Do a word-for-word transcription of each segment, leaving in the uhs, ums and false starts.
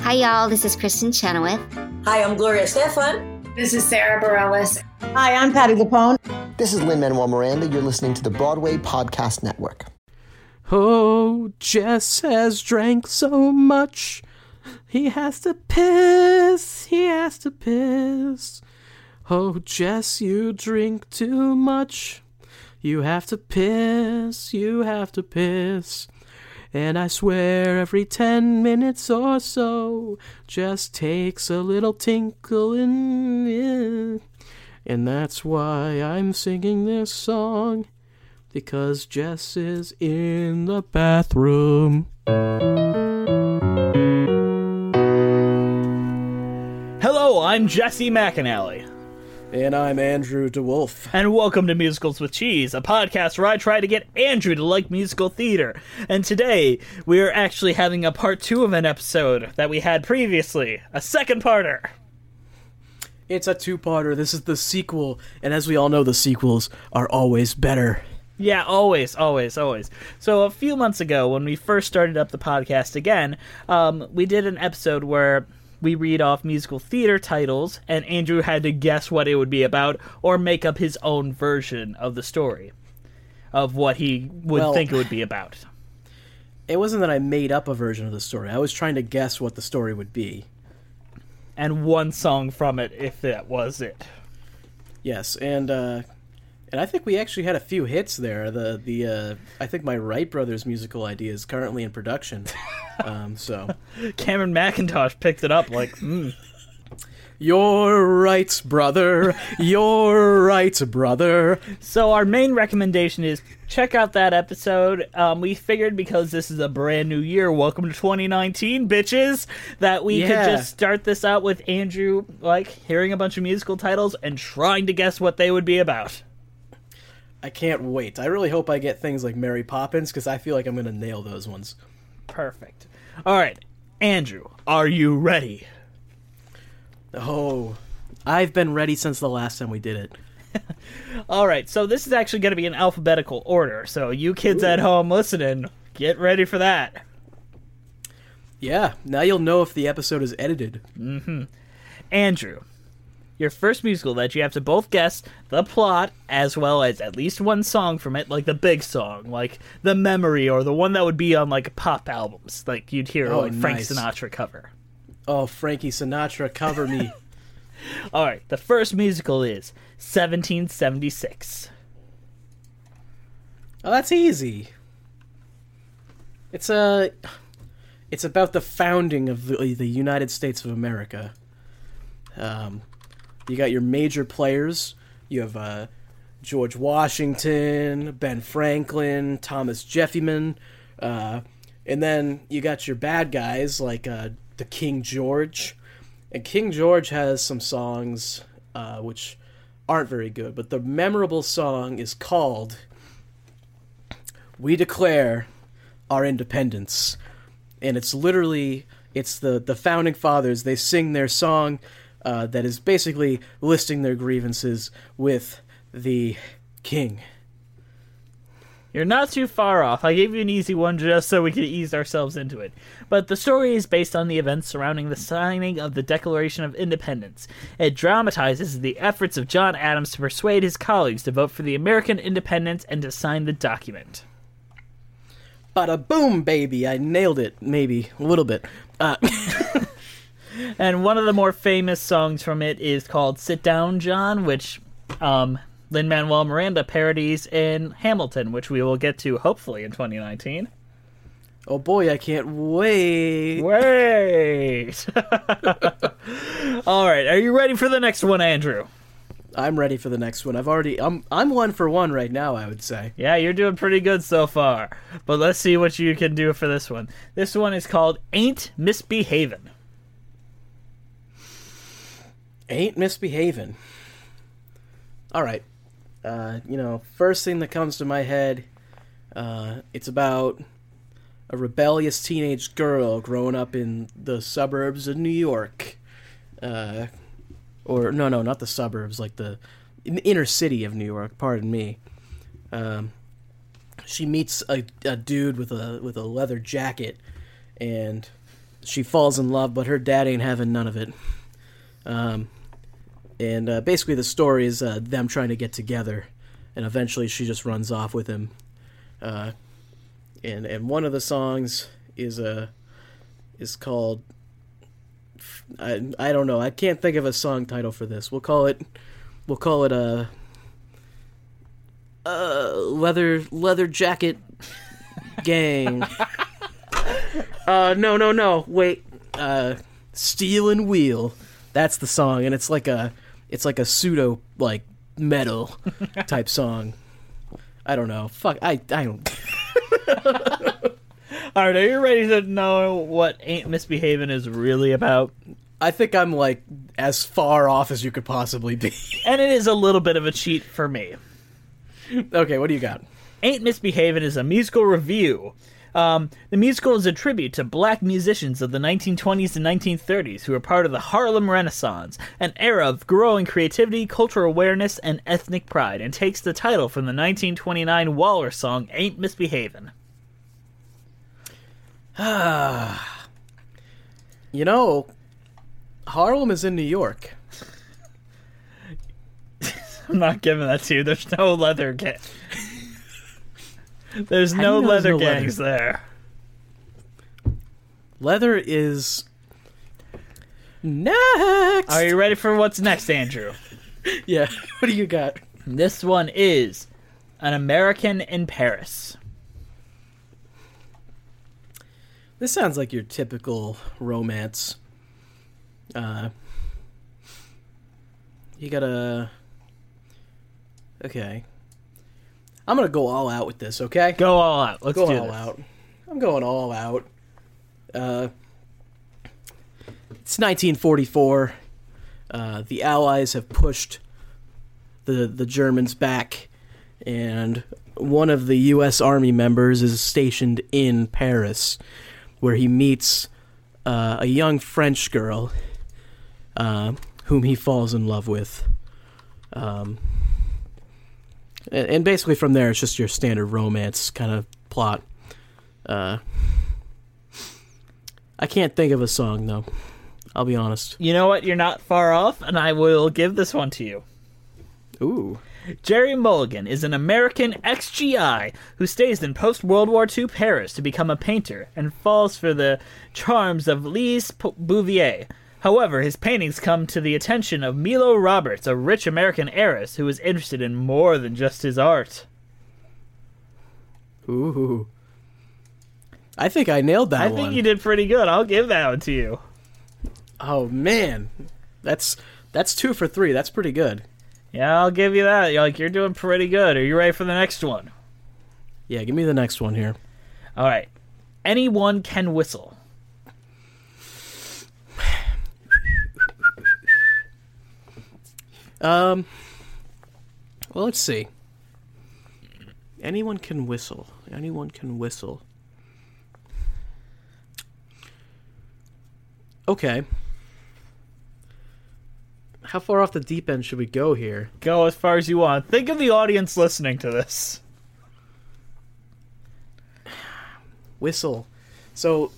Hi, y'all. This is Kristen Chenoweth. Hi, I'm Gloria Stefan. This is Sarah Bareilles. Hi, I'm Patti LuPone. This is Lin-Manuel Miranda. You're listening to the Broadway Podcast Network. Oh, Jess has drank so much. He has to piss. He has to piss. Oh, Jess, you drink too much. You have to piss. You have to piss. And I swear every ten minutes or so, Jess takes a little tinkle in it. And that's why I'm singing this song, because Jess is in the bathroom. Hello, I'm Jesse McAnally. And I'm Andrew DeWolf. And welcome to Musicals with Cheese, a podcast where I try to get Andrew to like musical theater. And today, we are actually having a part two of an episode that we had previously, a second parter. It's a two-parter. This is the sequel, and as we all know, the sequels are always better. Yeah, always, always, always. So a few months ago, when we first started up the podcast again, um, we did an episode where we read off musical theater titles, and Andrew had to guess what it would be about, or make up his own version of the story, of what he would well, think it would be about. It wasn't that I made up a version of the story. I was trying to guess what the story would be. And one song from it, if that was it. Yes, and uh, and I think we actually had a few hits there. The the uh, I think my Wright Brothers musical idea is currently in production. um, so Cameron McIntosh picked it up like, hmm. You're right, brother. You're right, brother. So our main recommendation is check out that episode. Um, we figured because this is a brand new year, welcome to twenty nineteen, bitches, that we yeah. could just start this out with Andrew, like, hearing a bunch of musical titles and trying to guess what they would be about. I can't wait. I really hope I get things like Mary Poppins, because I feel like I'm going to nail those ones. Perfect. All right, Andrew, are you ready? Oh, I've been ready since the last time we did it. All right, so this is actually going to be in alphabetical order, so you kids Ooh. At home listening, get ready for that. Yeah, now you'll know if the episode is edited. Mm-hmm. Andrew, your first musical that you have to both guess the plot as well as at least one song from it, like the big song, like The Memory, or the one that would be on like pop albums, like you'd hear oh, like Frank nice. Sinatra cover. Oh, Frankie Sinatra, cover me. All right, the first musical is seventeen seventy-six. Oh, that's easy. It's a, it's about the founding of the, the United States of America. Um, you got your major players. You have uh, George Washington, Ben Franklin, Thomas Jefferson, uh, and then you got your bad guys like uh, the King George. And King George has some songs uh, which aren't very good, but the memorable song is called "We Declare Our Independence," and it's literally it's the the founding fathers. They sing their song uh, that is basically listing their grievances with the king. You're not too far off. I gave you an easy one just so we could ease ourselves into it. But the story is based on the events surrounding the signing of the Declaration of Independence. It dramatizes the efforts of John Adams to persuade his colleagues to vote for the American independence and to sign the document. Bada boom, baby! I nailed it. Maybe a little bit. Uh. And one of the more famous songs from it is called "Sit Down, John," which um, Lin-Manuel Miranda parodies in Hamilton, which we will get to hopefully in twenty nineteen. Oh boy, I can't wait. Wait! All right, are you ready for the next one, Andrew? I'm ready for the next one. I've already... I'm I'm one for one right now, I would say. Yeah, you're doing pretty good so far. But let's see what you can do for this one. This one is called Ain't Misbehavin'. Ain't Misbehavin'. All right. Uh, you know, first thing that comes to my head, uh, it's about a rebellious teenage girl growing up in the suburbs of New York. Uh, or, no, no, not the suburbs, like the, in the inner city of New York, pardon me. Um, she meets a, a dude with a with a leather jacket, and she falls in love, but her dad ain't having none of it. Um, and uh, basically the story is uh, them trying to get together, and eventually she just runs off with him. Uh, and and one of the songs is a uh, is called I I don't know I can't think of a song title for this. We'll call it we'll call it a uh, uh, leather leather jacket gang. uh no no no wait uh Steel and Wheel. That's the song, and it's like a it's like a pseudo like metal type song. I don't know. Fuck I I don't. All right, are you ready to know what Ain't Misbehavin' is really about? I think I'm like as far off as you could possibly be. And it is a little bit of a cheat for me. Okay, what do you got? Ain't Misbehavin' is a musical review. Um, the musical is a tribute to black musicians of the nineteen twenties and nineteen thirties who were part of the Harlem Renaissance, an era of growing creativity, cultural awareness, and ethnic pride, and takes the title from the nineteen twenty-nine Waller song Ain't Misbehavin'. Ah, you know, Harlem is in New York. I'm not giving that to you. There's no leather gang. There's How no do you know leather there's no gangs there. Leather is next. Are you ready for what's next, Andrew? Yeah. What do you got? This one is An American in Paris. This sounds like your typical romance. Uh, you gotta. Okay. I'm gonna go all out with this. Okay. Go all out. Let's go do all this. out. I'm going all out. Uh, it's nineteen forty-four. Uh, the Allies have pushed the the Germans back, and one of the U S Army members is stationed in Paris, where he meets uh, a young French girl, uh, whom he falls in love with. Um, and, and basically from there, it's just your standard romance kind of plot. Uh, I can't think of a song, though. I'll be honest. You know what? You're not far off, and I will give this one to you. Ooh. Jerry Mulligan is an American ex G I who stays in post-World War Two Paris to become a painter and falls for the charms of Lise Bouvier. However, his paintings come to the attention of Milo Roberts, a rich American heiress who is interested in more than just his art. Ooh. I think I nailed that I one. think you did pretty good. I'll give that one to you. Oh, man. That's that's two for three. That's pretty good. Yeah, I'll give you that. You're like, you're doing pretty good. Are you ready for the next one? Yeah, give me the next one here. All right. Anyone Can Whistle. Um. Well, let's see. Anyone can whistle. Anyone can whistle. Okay. How far off the deep end should we go here? Go as far as you want. Think of the audience listening to this. Whistle. So,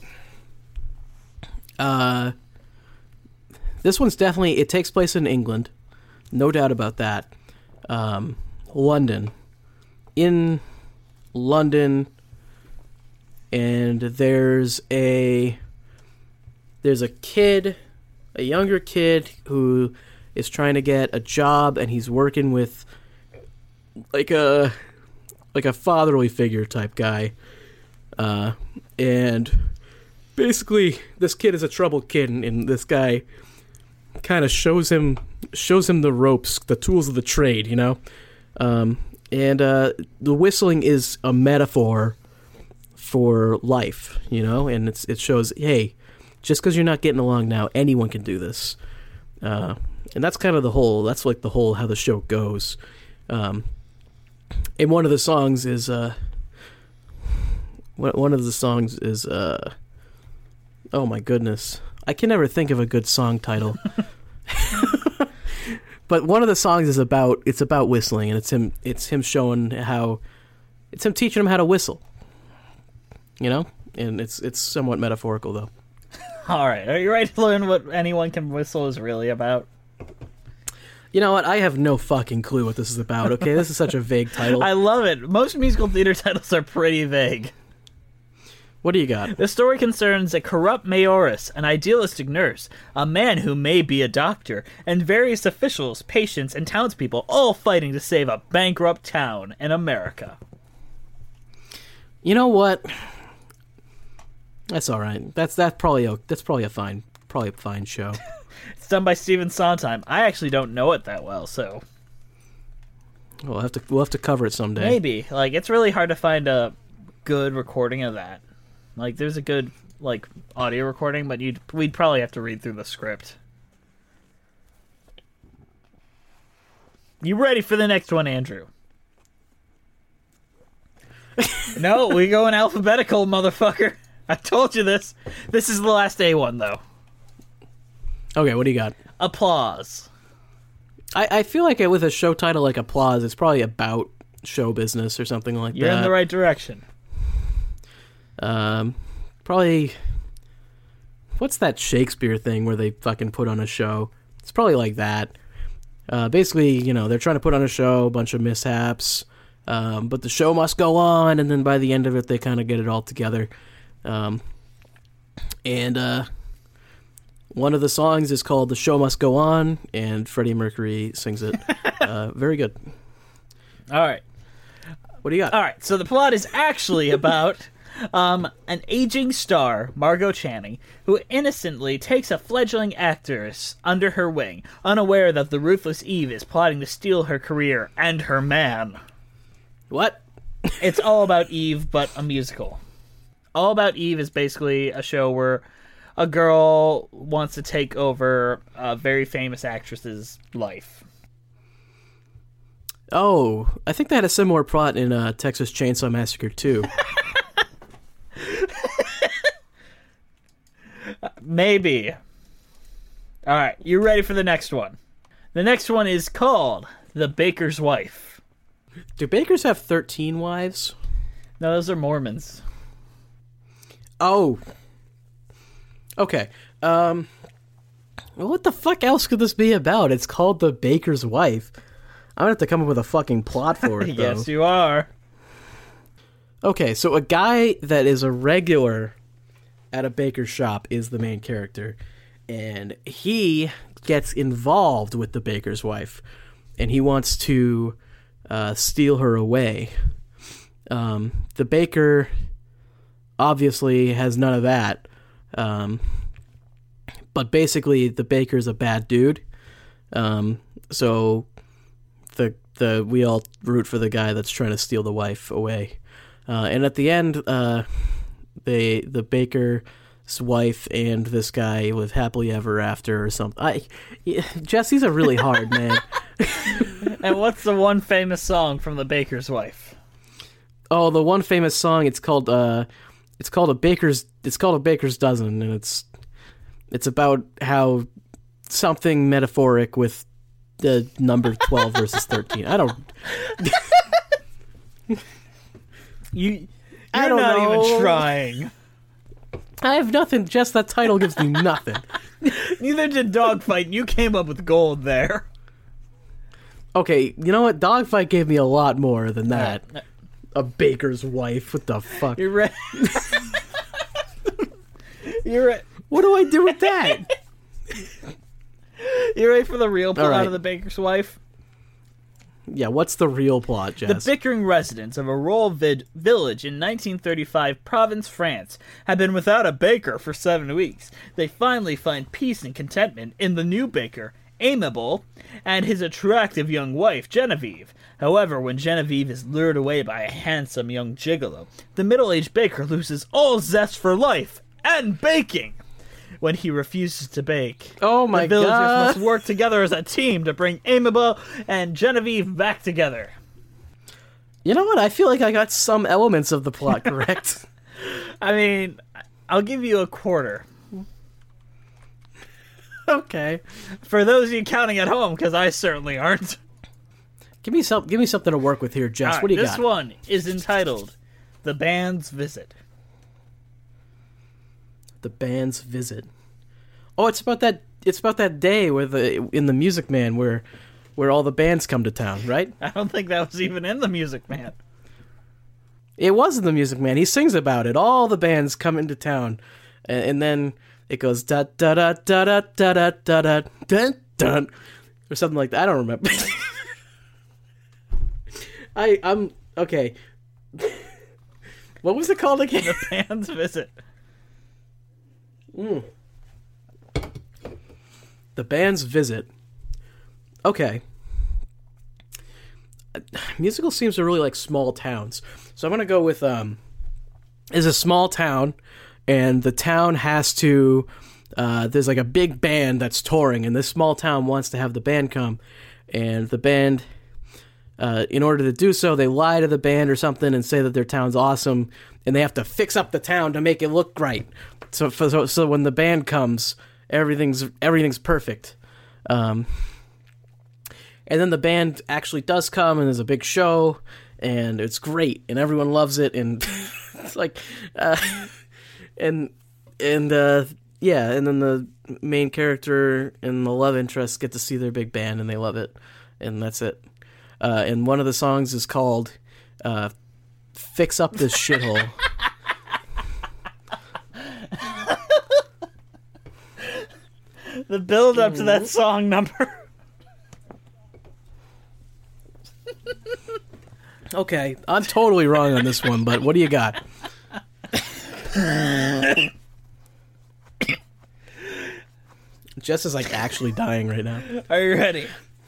uh, this one's definitely, it takes place in England. No doubt about that. Um, London. In London, and there's a, there's a kid, a younger kid who is trying to get a job, and he's working with like a like a fatherly figure type guy. Uh, and basically, this kid is a troubled kid, and, and this guy kind of shows him shows him the ropes, the tools of the trade, you know. Um, and uh, the whistling is a metaphor for life, you know, and it's it shows, hey, just because you're not getting along now, anyone can do this. Uh, and that's kind of the whole, that's like the whole how the show goes. Um, and one of the songs is, uh, one of the songs is, uh, oh my goodness. I can never think of a good song title. But one of the songs is about, it's about whistling, and it's him, it's him showing how, it's him teaching him how to whistle. You know? And it's, it's somewhat metaphorical, though. All right, are you ready to learn what Anyone Can Whistle is really about? You know what? I have no fucking clue what this is about, okay? This is such a vague title. I love it. Most musical theater titles are pretty vague. What do you got? The story concerns a corrupt mayoress, an idealistic nurse, a man who may be a doctor, and various officials, patients, and townspeople all fighting to save a bankrupt town in America. You know what? That's all right. That's that's probably a, that's probably a fine probably a fine show. It's done by Stephen Sondheim. I actually don't know it that well, so We'll have to we'll have to cover it someday. maybe. Like, it's really hard to find a good recording of that. Like, there's a good like audio recording, but you'd we'd probably have to read through the script. You ready for the next one, Andrew? No, we go in alphabetical, motherfucker. I told you this. This is the last A one, though. Okay, what do you got? Applause. I, I feel like it, with a show title like Applause, it's probably about show business or something like You're that. in the right direction. Um, probably. What's that Shakespeare thing where they fucking put on a show? It's probably like that. Uh, basically, you know, they're trying to put on a show, a bunch of mishaps, um, but the show must go on, and then by the end of it, they kind of get it all together. Um, and uh, one of the songs is called "The Show Must Go On," and Freddie Mercury sings it. uh, very good. All right. What do you got? All right. So the plot is actually about um, an aging star, Margot Channing, who innocently takes a fledgling actress under her wing, unaware that the ruthless Eve is plotting to steal her career and her man. What? It's All About Eve, but a musical. All About Eve is basically a show where a girl wants to take over a very famous actress's life. Oh, I think they had a similar plot in uh, Texas Chainsaw Massacre two. Maybe. All right, you ready for the next one? The next one is called The Baker's Wife. Do bakers have thirteen wives? No, those are Mormons. Oh. Okay. Um. Well, what the fuck else could this be about? It's called The Baker's Wife. I'm gonna have to come up with a fucking plot for it, though. Yes, you are. Okay, so a guy that is a regular at a baker's shop is the main character, and he gets involved with the baker's wife, and he wants to uh, steal her away. Um, the baker obviously has none of that, um, but basically the baker's a bad dude, um, so the the we all root for the guy that's trying to steal the wife away. Uh, and at the end, uh, they the baker's wife and this guy live happily ever after or something. I, yeah, Jess, these are really hard, man. And what's the one famous song from The Baker's Wife? Oh, the one famous song. It's called uh, it's called a baker's. It's called a baker's dozen, and it's it's about how something metaphoric with the number twelve versus thirteen. I don't. You, you're I don't not know. even trying. I have nothing. Just that title gives me nothing. Neither did Dogfight, and you came up with gold there. Okay, you know what? Dogfight gave me a lot more than that. Uh, A baker's wife. What the fuck? You're right. You're right. What do I do with that? You ready for the real plot right. of The Baker's Wife? Yeah, what's the real plot, The Jess? bickering residents of a rural vid- village in nineteen thirty-five Provence, France, had been without a baker for seven weeks. They finally find peace and contentment in the new baker, Amiable, and his attractive young wife, Genevieve. However, when Genevieve is lured away by a handsome young gigolo, the middle-aged baker loses all zest for life and baking. When he refuses to bake, Oh my the villagers God. must work together as a team to bring Amiable and Genevieve back together. You know what? I feel like I got some elements of the plot correct. I mean, I'll give you a quarter. Okay. For those of you counting at home, because I certainly aren't. Give me some. Give me something to work with here, Jess. All right, what do you this got? one is entitled The Band's Visit. The band's visit. Oh, it's about that. It's about that day where the in the Music Man where where all the bands come to town, right? I don't think that was even in the Music Man. It was in the Music Man. He sings about it. All the bands come into town, and, and then it goes da da da da da da da da da dun dun or something like that. I don't remember. I I'm okay. What was it called again? The band's visit. Mm. The band's visit. Okay. Musical seems to really like small towns. So I'm going to go with, um, is a small town, and the town has to, uh, there's like a big band that's touring, and this small town wants to have the band come, and the band, uh, in order to do so, they lie to the band or something and say that their town's awesome, and they have to fix up the town to make it look right. So, so, so when the band comes, everything's everything's perfect. Um, and then the band actually does come, and there's a big show, and it's great, and everyone loves it, and it's like, uh, and and uh, yeah, and then the main character and the love interest get to see their big band, and they love it, and that's it. Uh, and one of the songs is called uh, "Fix Up This Shithole." The build up to that song number. Okay, I'm totally wrong on this one, but what do you got? Jess is like actually dying right now. Are you ready?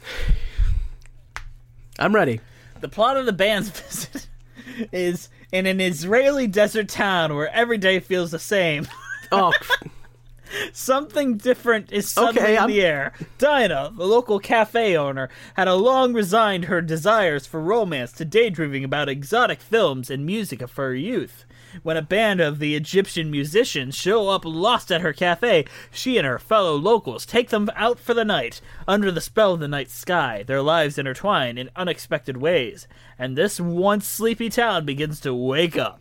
I'm ready. The plot of the band's visit is in an Israeli desert town where every day feels the same. Oh, Something different is suddenly Okay, in I'm- the air. Dinah, the local cafe owner, had a long resigned her desires for romance to daydreaming about exotic films and music of her youth. When a band of the Egyptian musicians show up lost at her cafe, she and her fellow locals take them out for the night. Under the spell of the night sky, their lives intertwine in unexpected ways, and this once sleepy town begins to wake up.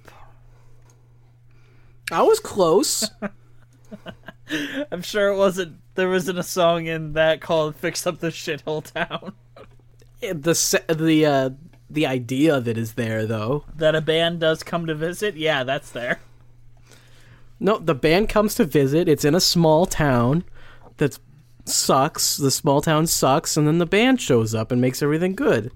I was close. I'm sure it wasn't. There wasn't a song in that called "Fix Up the Shithole Town." the se- the uh, the idea of it is there, though. That a band does come to visit. Yeah, that's there. No, the band comes to visit. It's in a small town that sucks. The small town sucks, and then the band shows up and makes everything good.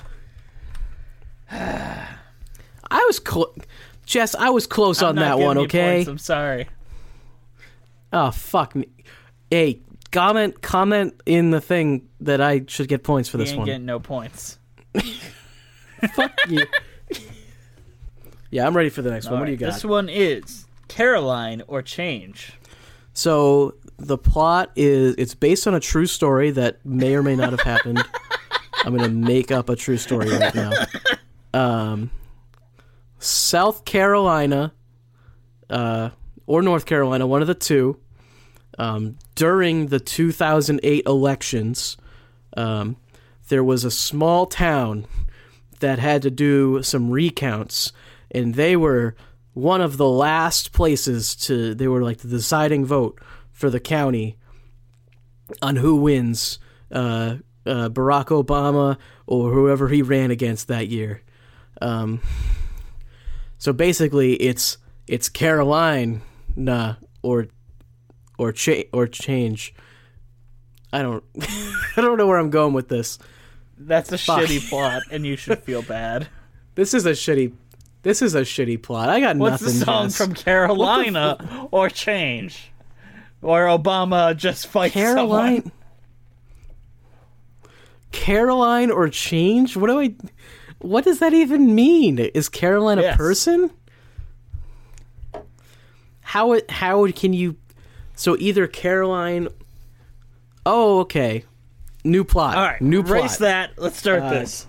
I was close. Jess, I was close I'm on not that giving one, you okay? points, I'm sorry. Oh, fuck me. Hey, comment comment in the thing that I should get points for You this ain't one. getting no points. Fuck you. Yeah, I'm ready for the next one. All What do right, you got? This one is Caroline or Change. So the plot is it's based on a true story that may or may not have happened. I'm going to make up a true story right now. Um, South Carolina uh, or North Carolina, one of the two, um, during the two thousand eight elections, um, there was a small town that had to do some recounts, and they were one of the last places to, they were like the deciding vote for the county on who wins, uh, uh, Barack Obama or whoever he ran against that year. Um, so basically it's, it's Carolina or, or cha- or change. I don't, I don't know where I'm going with this. That's a Fuck. shitty plot, and you should feel bad. This is a shitty, this is a shitty plot. I got What's nothing. the song Jess. from Carolina or Change? Or Obama just fights Caroline? someone? Caroline or change? What do I? What does that even mean? Is Caroline a Yes. person? How it? How can you? So either Caroline. Oh, okay. New plot. All right, New erase plot. that. Let's start Uh, this.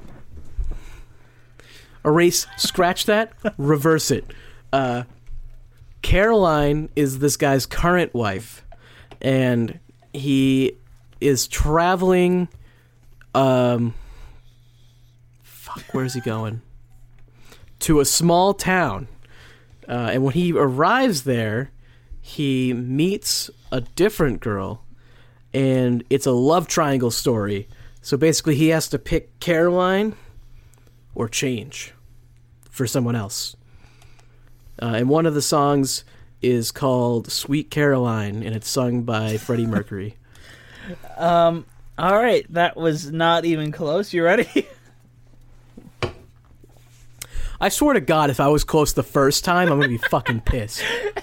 Erase. Scratch that. Reverse it. Uh, Caroline is this guy's current wife, and he is traveling. Um. Fuck. Where's he going? To a small town, uh, and when he arrives there, he meets a different girl, and it's a love triangle story. So basically, he has to pick Caroline or change for someone else. Uh, and one of the songs is called Sweet Caroline, and it's sung by Freddie Mercury. Um. All right, that was not even close. You ready? I swear to God, if I was close the first time, I'm going to be fucking pissed.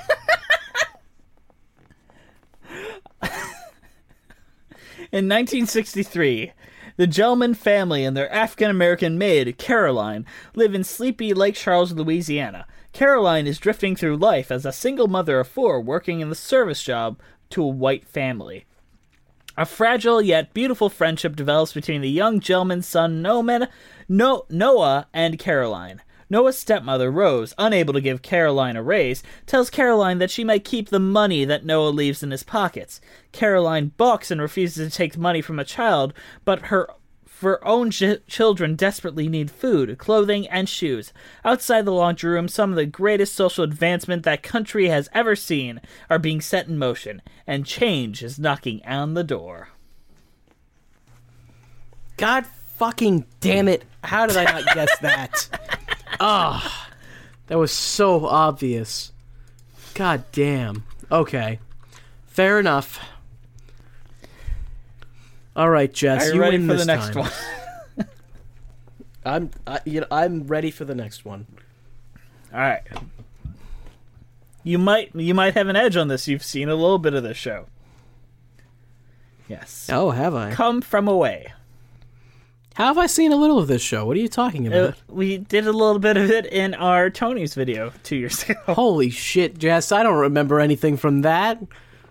In nineteen sixty-three, the Gelman family and their African-American maid, Caroline, live in sleepy Lake Charles, Louisiana. Caroline is drifting through life as a single mother of four working in the service job to a white family. A fragile yet beautiful friendship develops between the young Gelman's son Noman, no- Noah and Caroline. Noah's stepmother, Rose, unable to give Caroline a raise, tells Caroline that she might keep the money that Noah leaves in his pockets. Caroline balks and refuses to take money from a child, but her her own ch- children desperately need food, clothing, and shoes. Outside the laundry room, some of the greatest social advancement that country has ever seen are being set in motion, and change is knocking on the door. God fucking damn it. How did I not guess that? Ah, oh, that was so obvious. God damn. Okay. Fair enough. All right, Jess, Are you, you ready win for this the next time. one? I'm I, you know, I'm ready for the next one. All right. You might you might have an edge on this. You've seen a little bit of this show. Yes. Oh, have I? Come From Away. How have I seen a little of this show? What are you talking about? Uh, we did a little bit of it in our Tony's video two years ago. Holy shit, Jess! I don't remember anything from that.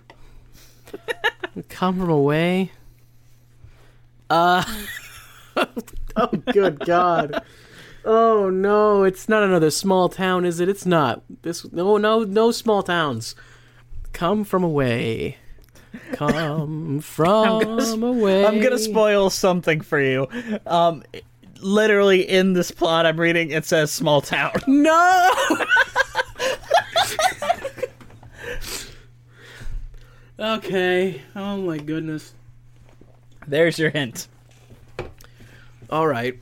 Come From Away. Uh, oh, good God. Oh, no, it's not another small town, is it? It's not. This No, no, no small towns. Come From Away. Come from I'm gonna, away. I'm going to spoil something for you. Um, literally, in this plot I'm reading, it says small town. No! Okay. Oh, my goodness. There's your hint. All right.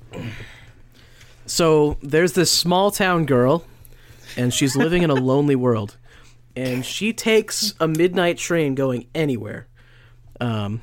So there's this small town girl, and she's living in a lonely world, and she takes a midnight train going anywhere. Um.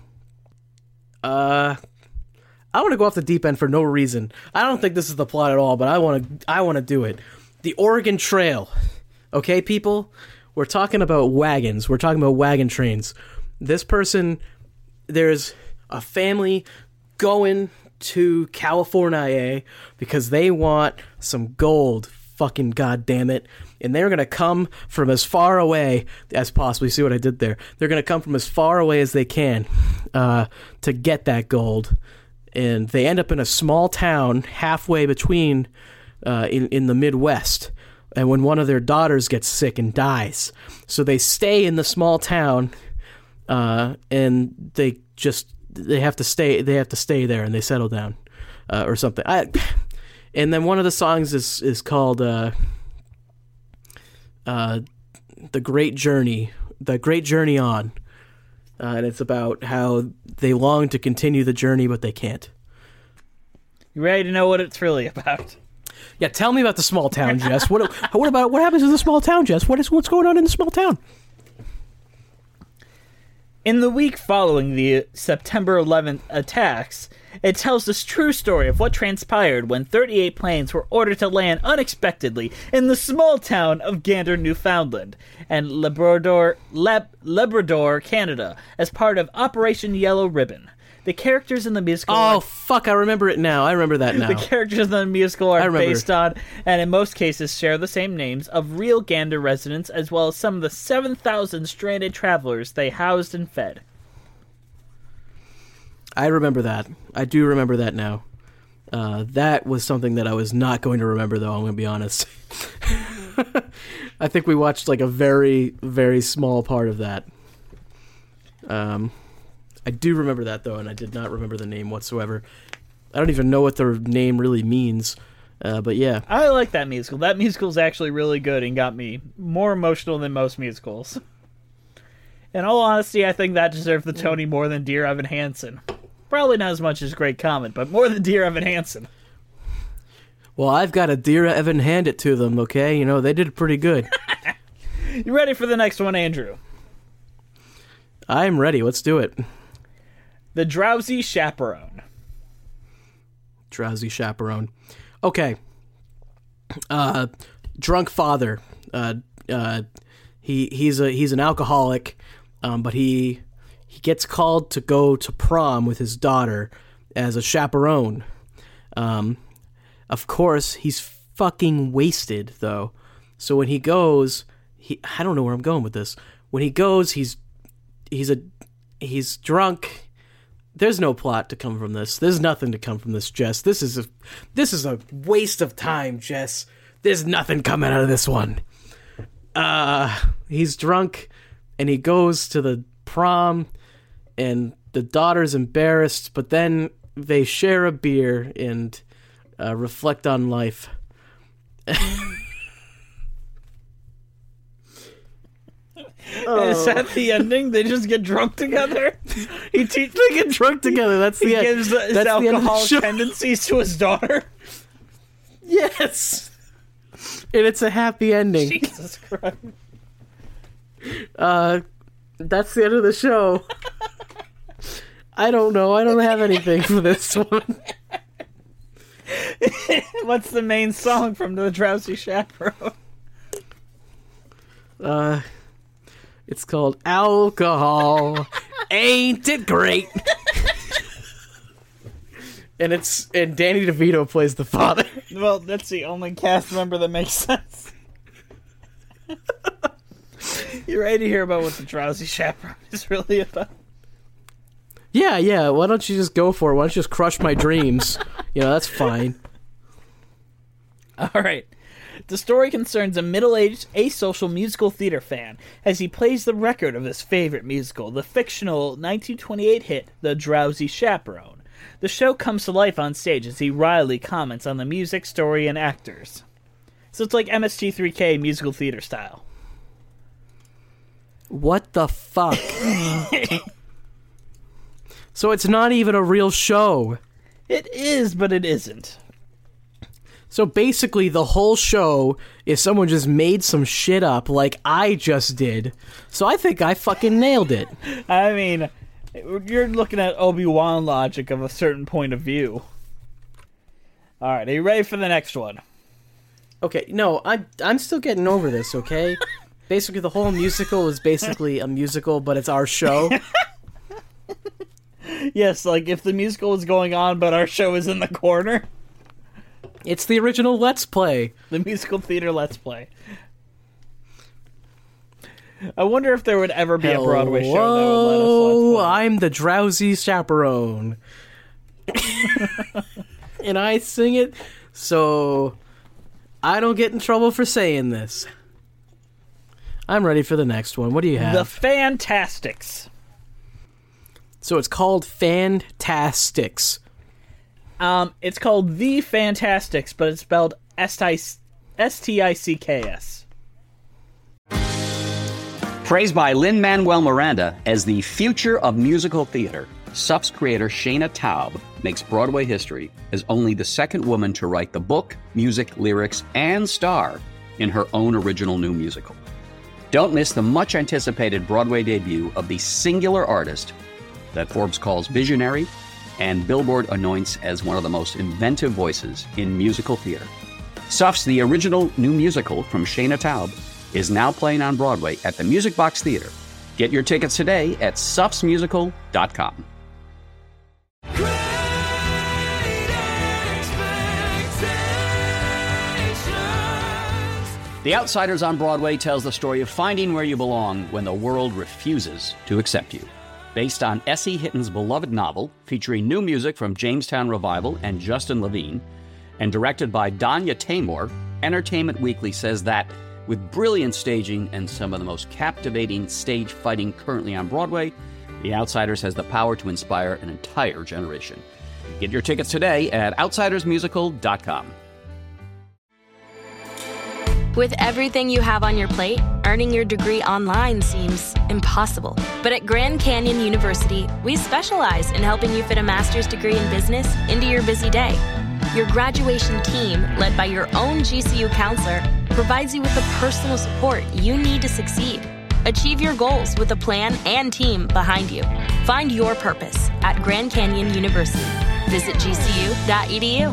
Uh. I want to go off the deep end for no reason. I don't think this is the plot at all, but I want to. I want to do it. The Oregon Trail. Okay, people. We're talking about wagons. We're talking about wagon trains. This person. There's a family going to California because they want some gold. Fucking goddamn it. And they're going to come from as far away as possible. You see what I did there? They're going to come from as far away as they can uh, to get that gold. And they end up in a small town halfway between uh, in, in the Midwest. And when one of their daughters gets sick and dies. So they stay in the small town uh, and they just they have to stay they have to stay there and they settle down uh, or something. I, and then one of the songs is is called uh, uh, "The Great Journey," "The Great Journey On," uh, and it's about how they long to continue the journey but they can't. You ready to know what it's really about? Yeah, tell me about the small town, Jess. What what about what happens in the small town, Jess? What is what's going on in the small town? In the week following the September eleventh attacks, it tells the true story of what transpired when thirty-eight planes were ordered to land unexpectedly in the small town of Gander, Newfoundland, and Labrador, Lab, Labrador, Canada, as part of Operation Yellow Ribbon. The characters in the musical... Oh, are, fuck, I remember it now. I remember that now. The characters in the musical are I remember. based on, and in most cases share the same names, of real Gander residents, as well as some of the seven thousand stranded travelers they housed and fed. I remember that. I do remember that now. Uh, that was something that I was not going to remember, though, I'm going to be honest. I think we watched, like, a very, very small part of that. Um... I do remember that, though, and I did not remember the name whatsoever. I don't even know what the name really means. Uh, but yeah. I like that musical. That musical's actually really good and got me more emotional than most musicals. In all honesty, I think that deserved the Tony more than Dear Evan Hansen. Probably not as much as Great Comet, but more than Dear Evan Hansen. Well, I've got a Dear Evan hand it to them, okay? You know, they did pretty good. You ready for the next one, Andrew? I'm ready. Let's do it. The Drowsy Chaperone. Drowsy Chaperone. Okay. Uh, drunk father. Uh, uh, he he's a he's an alcoholic, um, but he he gets called to go to prom with his daughter as a chaperone. Um, of course, he's fucking wasted though. So when he goes, he I don't know where I'm going with this. When he goes, he's he's a he's drunk. There's no plot to come from this. There's nothing to come from this, Jess. This is a this is a waste of time, Jess. There's nothing coming out of this one. Uh, he's drunk, and he goes to the prom, and the daughter's embarrassed, but then they share a beer and uh, reflect on life. Oh. Is that the ending? They just get drunk together? He te- they get drunk together. That's the he end. gives his That's alcoholic the tendencies to his daughter? Yes! And it's a happy ending. Jesus Christ. Uh, that's the end of the show. I don't know. I don't have anything for this one. What's the main song from The Drowsy Chaperone? Uh... It's called Alcohol. Ain't it great? and it's and Danny DeVito plays the father. Well, that's the only cast member that makes sense. You ready to hear about what The Drowsy Chaperone is really about? Yeah, yeah. Why don't you just go for it? Why don't you just crush my dreams? You know, that's fine. All right. The story concerns a middle-aged, asocial musical theater fan as he plays the record of his favorite musical, the fictional nineteen twenty-eight hit, The Drowsy Chaperone. The show comes to life on stage as he wryly comments on the music, story, and actors. So it's like M S T three K musical theater style. What the fuck? So it's not even a real show. It is, but it isn't. So basically, the whole show is someone just made some shit up like I just did. So I think I fucking nailed it. I mean, you're looking at Obi-Wan logic of a certain point of view. All right, are you ready for the next one? Okay, no, I'm, I'm still getting over this, okay? Basically, the whole musical is basically a musical, but it's our show. Yes, like if the musical is going on, but our show is in the corner. It's the original Let's Play. The musical theater Let's Play. I wonder if there would ever be Hello, a Broadway show that would let us Let's Play. I'm the Drowsy Chaperone. And I sing it, so I don't get in trouble for saying this. I'm ready for the next one. What do you have? The Fantastics. So it's called Fantastics. Um, it's called The Fantastics, but it's spelled S T I C K S. Praised by Lin-Manuel Miranda as the future of musical theater, S U F's creator Shana Taub makes Broadway history as only the second woman to write the book, music, lyrics, and star in her own original new musical. Don't miss the much-anticipated Broadway debut of the singular artist that Forbes calls visionary and Billboard anoints as one of the most inventive voices in musical theater. S U F's The Original New Musical from Shana Taub is now playing on Broadway at the Music Box Theater. Get your tickets today at suffs musical dot com. The Outsiders on Broadway tells the story of finding where you belong when the world refuses to accept you. Based on S E Hitton's beloved novel, featuring new music from Jamestown Revival and Justin Levine, and directed by Danya Taymor, Entertainment Weekly says that, with brilliant staging and some of the most captivating stage fighting currently on Broadway, The Outsiders has the power to inspire an entire generation. Get your tickets today at outsiders musical dot com. With everything you have on your plate, earning your degree online seems impossible. But at Grand Canyon University, we specialize in helping you fit a master's degree in business into your busy day. Your graduation team, led by your own G C U counselor, provides you with the personal support you need to succeed. Achieve your goals with a plan and team behind you. Find your purpose at Grand Canyon University. Visit g c u dot e d u.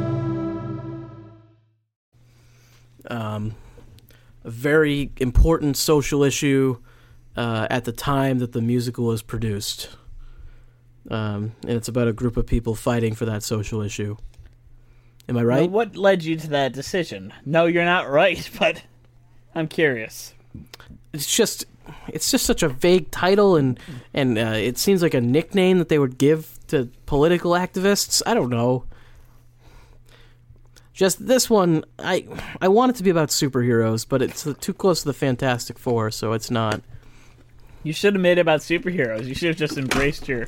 Um, a very important social issue uh, at the time that the musical was produced. Um, and it's about a group of people fighting for that social issue. Am I right? Well, what led you to that decision? No, you're not right, but I'm curious. It's just, it's just such a vague title, and and uh, it seems like a nickname that they would give to political activists. I don't know. Just this one, I I want it to be about superheroes, but it's too close to the Fantastic Four, so it's not. You should have made it about superheroes. You should have just embraced your...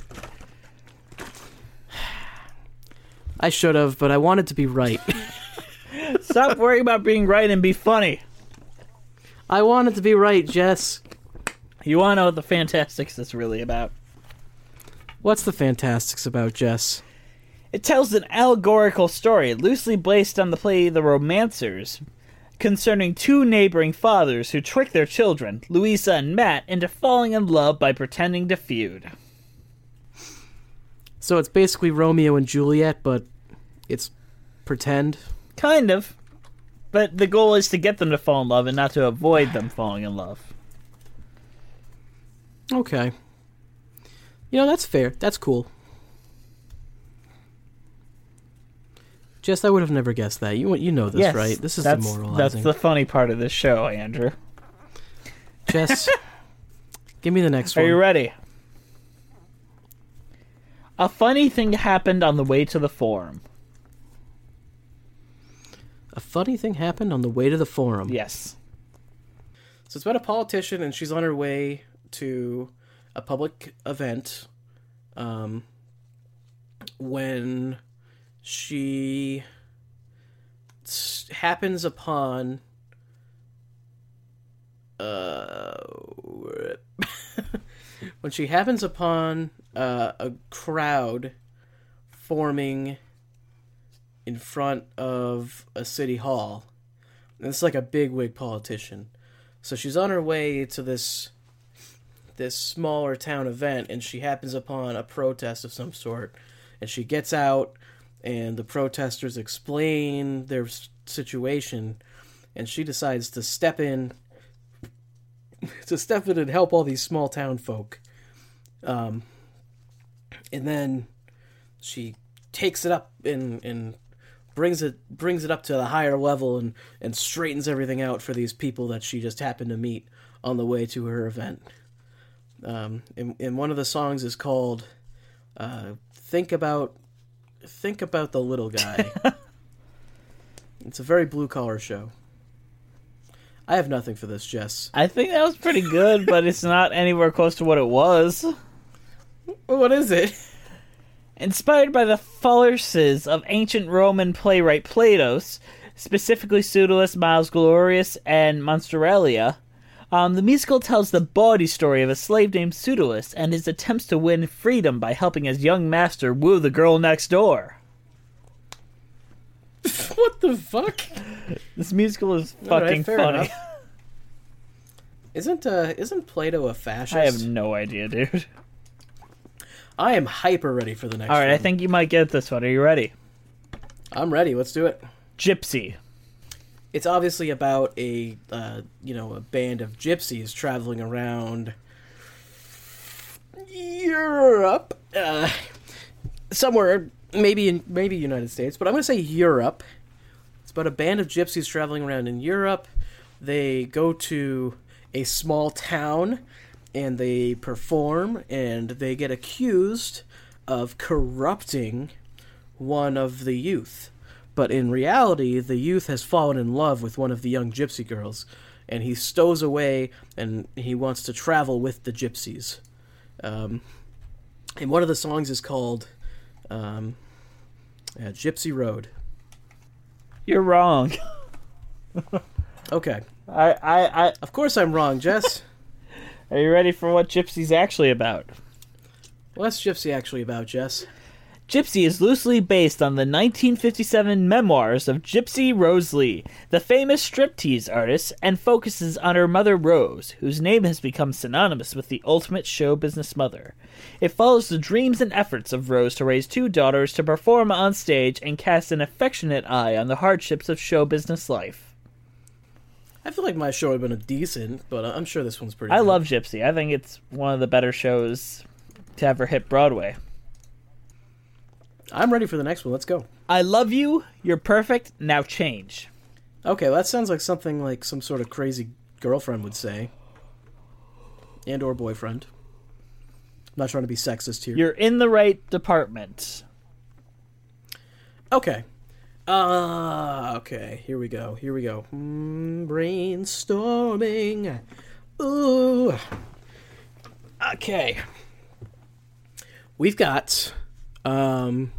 I should have, but I wanted to be right. Stop worrying about being right and be funny. I wanted to be right, Jess. You want to know what the Fantastics is really about? What's the Fantastics about, Jess? It tells an allegorical story loosely based on the play The Romancers, concerning two neighboring fathers who trick their children, Louisa and Matt, into falling in love by pretending to feud. So it's basically Romeo and Juliet, but it's pretend? Kind of. But the goal is to get them to fall in love and not to avoid them falling in love. Okay. You know, that's fair. That's cool. Jess, I would have never guessed that. You you know this, yes, right? This is that's, demoralizing. That's the funny part of this show, Andrew. Jess, give me the next Are one. you ready? A funny thing happened on the way to the forum. A funny thing happened on the way to the forum. Yes. So it's about a politician, and she's on her way to a public event um, when she s- happens upon uh, when she happens upon uh, a crowd forming in front of a city hall. And it's like a bigwig politician. So she's on her way to this this smaller town event, and she happens upon a protest of some sort. And she gets out, and the protesters explain their situation, and she decides to step in, to step in and help all these small town folk. Um, and then she takes it up and and brings it brings it up to the higher level and, and straightens everything out for these people that she just happened to meet on the way to her event. Um, and, and one of the songs is called uh, "Think About Think About the Little Guy." It's a very blue collar show. I have nothing for this, Jess. I think that was pretty good, but it's not anywhere close to what it was. What is it? Inspired by the farces of ancient Roman playwright Plautus, specifically Pseudolus, Miles Glorius, and Monsteralia, um, the musical tells the bawdy story of a slave named Pseudolus and his attempts to win freedom by helping his young master woo the girl next door. What the fuck? This musical is fucking All right, fair funny. enough. Isn't uh isn't Plato a fascist? I have no idea, dude. I am hyper ready for the next All right, one. I think you might get this one. Are you ready? I'm ready. Let's do it. Gypsy. It's obviously about a uh, you know a band of gypsies traveling around Europe, uh, somewhere maybe in maybe United States, but I'm going to say Europe. It's about a band of gypsies traveling around in Europe. They go to a small town and they perform, and they get accused of corrupting one of the youth. But in reality, the youth has fallen in love with one of the young gypsy girls, and he stows away, and he wants to travel with the gypsies. Um, and one of the songs is called um, uh, Gypsy Road. You're wrong. Okay. I, I, I, Of course I'm wrong, Jess. are you ready for what Gypsy's actually about? What's Gypsy actually about, Jess? Gypsy is loosely based on the nineteen fifty-seven memoirs of Gypsy Rose Lee, the famous striptease artist, and focuses on her mother Rose, whose name has become synonymous with the ultimate show business mother. It follows the dreams and efforts of Rose to raise two daughters to perform on stage and cast an affectionate eye on the hardships of show business life. I feel like my show would have been a decent, but I'm sure this one's pretty I good. love Gypsy. I think it's one of the better shows to ever hit Broadway. I'm ready for the next one. Let's go. I love you. You're perfect. Now change. Okay, well, that sounds like something like some sort of crazy girlfriend would say. And or boyfriend. I'm not trying to be sexist here. You're in the right department. Okay. Uh, okay, here we go. Here we go. Mm, brainstorming. Ooh. Okay. We've got um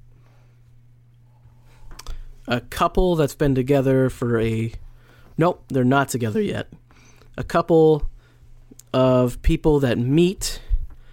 a couple that's been together for a nope, they're not together yet. A couple of people that meet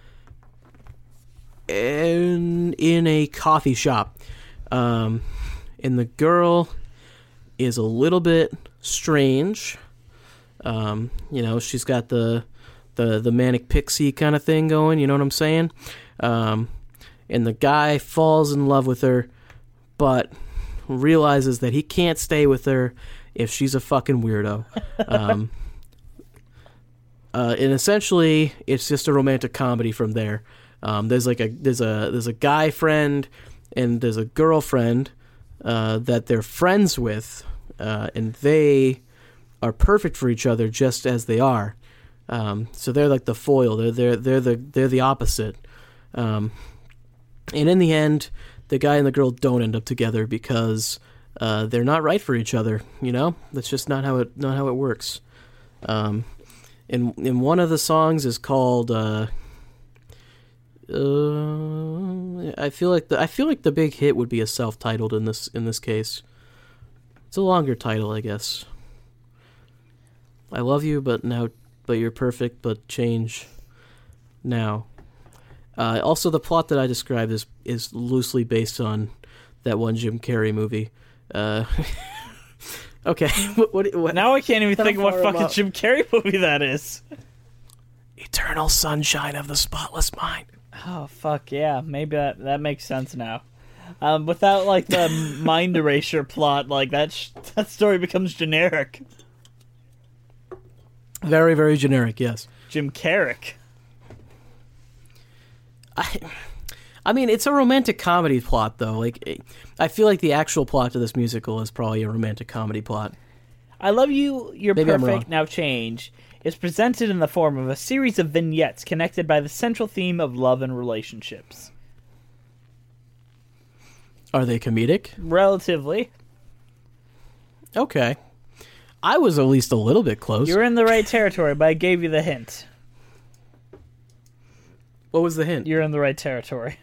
in in a coffee shop. Um and the girl is a little bit strange. Um, you know, she's got the the the manic pixie kind of thing going, you know what I'm saying? Um and the guy falls in love with her, but realizes that he can't stay with her if she's a fucking weirdo. Um, uh, and essentially, it's just a romantic comedy from there. Um, there's like a there's a there's a guy friend and there's a girlfriend uh, that they're friends with, uh, and they are perfect for each other just as they are. Um, so they're like the foil. They're they're they're the they're the opposite. Um, and in the end, the guy and the girl don't end up together because uh, they're not right for each other. You know, that's just not how it not how it works. Um, and and one of the songs is called. Uh, uh, I feel like the I feel like the big hit would be a self-titled in this in this case. It's a longer title, I guess. I love you, but now, but you're perfect, but change now. Uh, also, the plot that I described is is loosely based on that one Jim Carrey movie. Uh, okay, what, what, what? Now I can't even How think of what far am fucking I- Jim Carrey movie that is. Eternal Sunshine of the Spotless Mind. Oh fuck yeah, maybe that that makes sense now. Um, without like the mind erasure plot, like that sh- that story becomes generic. Very, very generic. Yes. Jim Carrey. I, I mean, it's a romantic comedy plot, though. Like, it- I feel like the actual plot to this musical is probably a romantic comedy plot. I Love You, You're Maybe I'm Perfect, wrong. Now Change is presented in the form of a series of vignettes connected by the central theme of love and relationships. Are they comedic? Relatively. Okay. I was at least a little bit close. You're in the right territory, but I gave you the hint. What was the hint? You're in the right territory.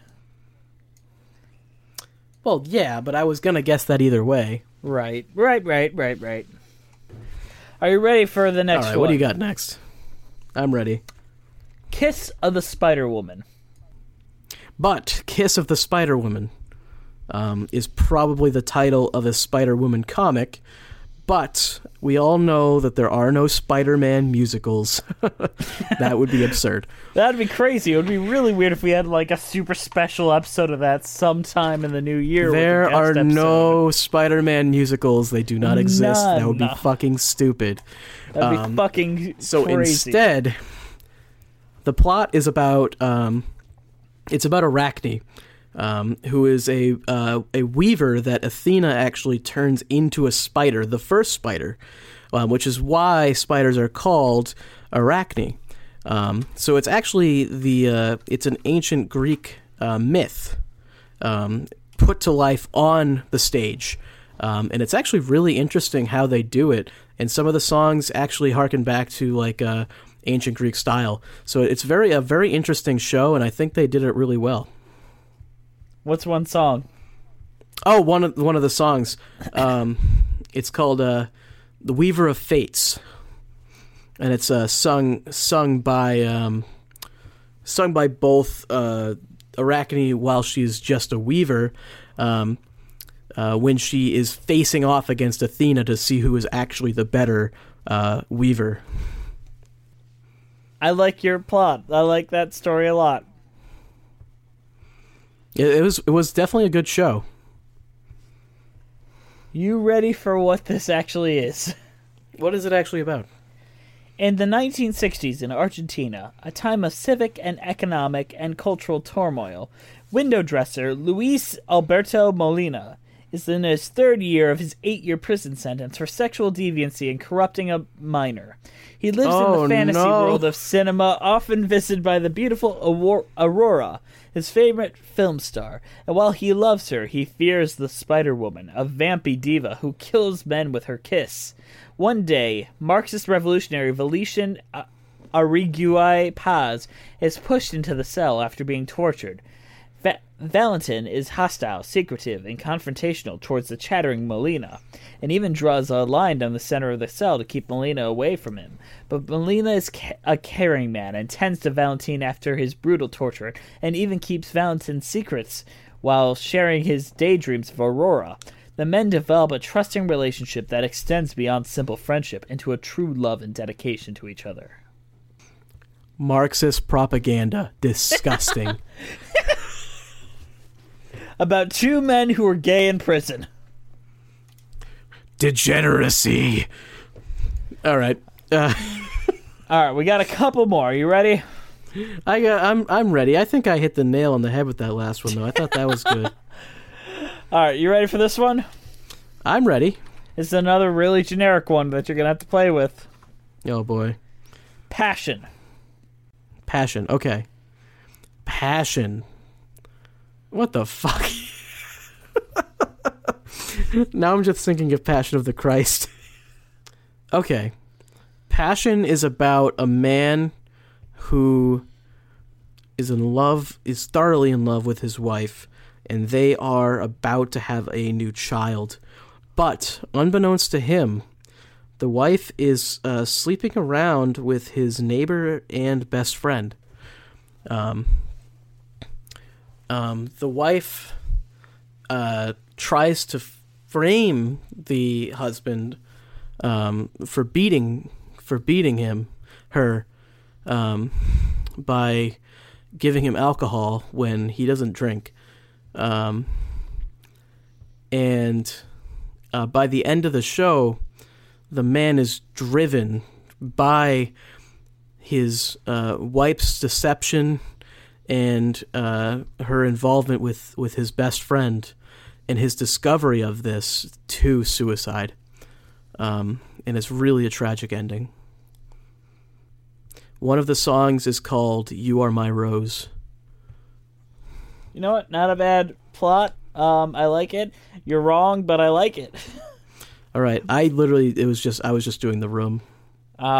Well, yeah, but I was gonna guess that either way. Right, right, right, right, right. Are you ready for the All next right, one? what do you got next? I'm ready. Kiss of the Spider Woman. But Kiss of the Spider Woman um, is probably the title of a Spider Woman comic. But we all know that there are no Spider-Man musicals. That would be absurd. That'd be crazy. It would be really weird if we had like a super special episode of that sometime in the new year. There with a are guest episode. no Spider-Man musicals. They do not exist. None. That would be fucking stupid. That'd be um, fucking So crazy. instead, the plot is about um, it's about Arachne, um, who is a uh, a weaver that Athena actually turns into a spider, the first spider, um, which is why spiders are called Arachne. Um, so it's actually the uh, it's an ancient Greek uh, myth um, put to life on the stage. Um, and it's actually really interesting how they do it. And some of the songs actually harken back to like uh, ancient Greek style. So it's very a very interesting show, and I think they did it really well. What's one song? Oh, one of one of the songs. Um, it's called uh, The Weaver of Fates, and it's uh, sung sung by um, sung by both uh, Arachne while she's just a weaver, um, uh, when she is facing off against Athena to see who is actually the better uh, weaver. I like your plot. I like that story a lot. It, it was it was definitely a good show. You ready for what this actually is? What is it actually about? In the nineteen sixties in Argentina, a time of civic and economic and cultural turmoil, window dresser Luis Alberto Molina is in his third year of his eight-year prison sentence for sexual deviancy and corrupting a minor. He lives Oh, in the fantasy no. world of cinema, often visited by the beautiful Aurora- Aurora, his favorite film star, and while he loves her, he fears the Spider-Woman, a vampy diva who kills men with her kiss. One day, Marxist revolutionary Valetian uh, Arrigui Paz is pushed into the cell after being tortured. Va- Valentin is hostile, secretive, and confrontational towards the chattering Molina, and even draws a line down the center of the cell to keep Molina away from him. But Molina is ca- a caring man and tends to Valentin after his brutal torture, and even keeps Valentin's secrets while sharing his daydreams of Aurora. The men develop a trusting relationship that extends beyond simple friendship into a true love and dedication to each other. Marxist propaganda. Disgusting. About two men who were gay in prison. Degeneracy. All right. Uh, All right, we got a couple more. Are you ready? I got. I'm. I'm ready. I think I hit the nail on the head with that last one, though. I thought that was good. All right, you ready for this one? I'm ready. This is another really generic one that you're going to have to play with. Oh boy. Passion. Passion. Okay. Passion. What the fuck? Now I'm just thinking of Passion of the Christ. Okay. Passion is about a man who is in love, is thoroughly in love with his wife, and they are about to have a new child. But, unbeknownst to him, the wife is uh, sleeping around with his neighbor and best friend. Um, um, the wife uh, tries to frame the husband um, for beating for beating him, her, um, by giving him alcohol when he doesn't drink. Um, and uh, by the end of the show, the man is driven by his uh, wife's deception and uh, her involvement with, with his best friend and his discovery of this to suicide. Um, and it's really a tragic ending. One of the songs is called You Are My Rose. You know what? Not a bad plot. Um, I like it. You're wrong, but I like it. All right. I literally, it was just, I was just doing The Room. Uh,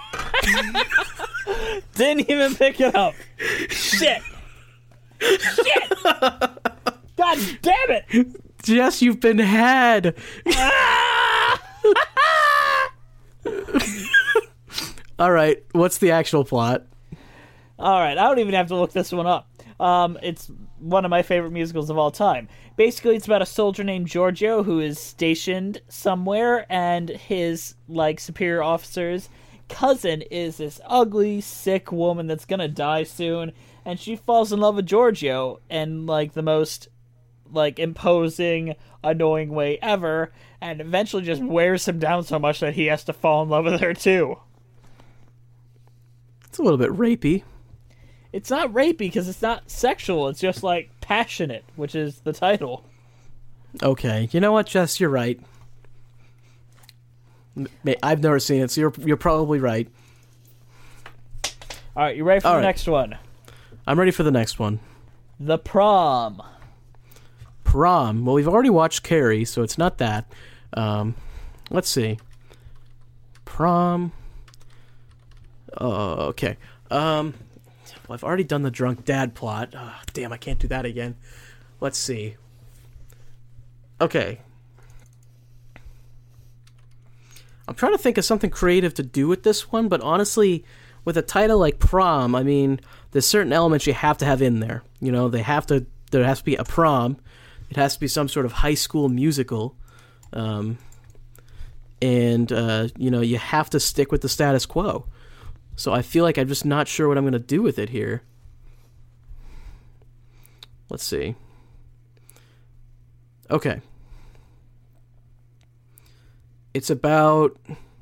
didn't even pick it up. Shit. Shit. God damn it. Jess, you've been had. All right. What's the actual plot? All right. I don't even have to look this one up. Um, it's one of my favorite musicals of all time. Basically, it's about a soldier named Giorgio who is stationed somewhere, and his, like, superior officer's cousin is this ugly, sick woman that's gonna die soon, and she falls in love with Giorgio in, like, the most, like, imposing, annoying way ever, and eventually just wears him down so much that he has to fall in love with her, too. It's a little bit rapey. It's not rapey because it's not sexual. It's just, like, passionate, which is the title. Okay. You know what, Jess? You're right. I've never seen it, so you're you're probably right. All right, you ready for All the right. next one? I'm ready for the next one. The Prom. Prom. Well, we've already watched Carrie, so it's not that. Um, let's see. Prom. Oh, okay. Um, well, I've already done the drunk dad plot. Oh, damn, I can't do that again. Let's see. Okay. I'm trying to think of something creative to do with this one, but honestly, with a title like Prom, I mean, there's certain elements you have to have in there. You know, they have to. There has to be a prom. It has to be some sort of high school musical, um, and uh, you know, you have to stick with the status quo. So I feel like I'm just not sure what I'm going to do with it here. Let's see. Okay. It's about.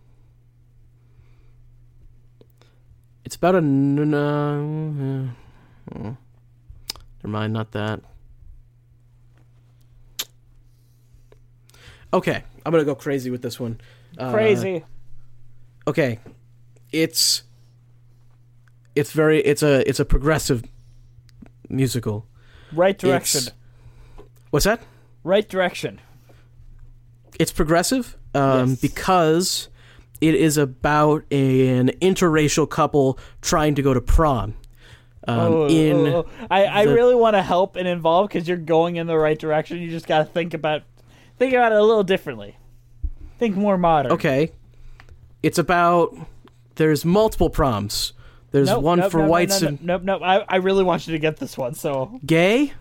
It's about a. Uh, never mind, not that. Okay, I'm gonna go crazy with this one. Crazy. Uh, okay, it's. It's very. It's a. It's a progressive musical. Right direction. It's, what's that? Right direction. It's progressive um, yes. because it is about an interracial couple trying to go to prom. Um, oh, in oh, oh. I, I the, really want to help and involve because you're going in the right direction. You just got to think about think about it a little differently. Think more modern. Okay. It's about there's multiple proms. There's nope, one nope, for nope, whites nope, and nope, nope. I, I really want you to get this one. So gay.